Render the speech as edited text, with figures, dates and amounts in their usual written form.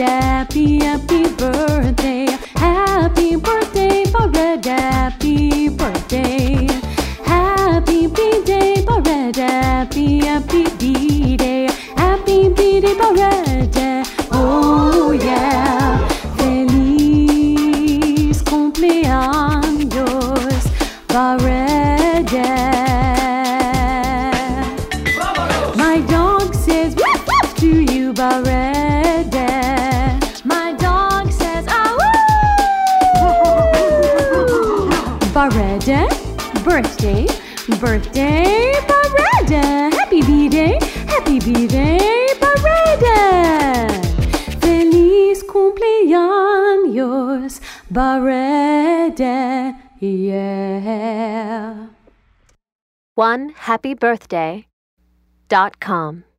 Happy, happy birthday. Happy birthday, Barrett. Happy birthday. Happy B-Day, Barrett. Happy B-Day. Happy B-Day, Barrett. Oh yeah. Feliz cumpleaños, Barrett. My dog says woof woof to you, Barrett. My dog says ah woo. Barrett, birthday, birthday, Barrett. Happy B-Day, Barrett. Feliz cumpleaños, Barrett. Yeah. OneHappyBirthday.com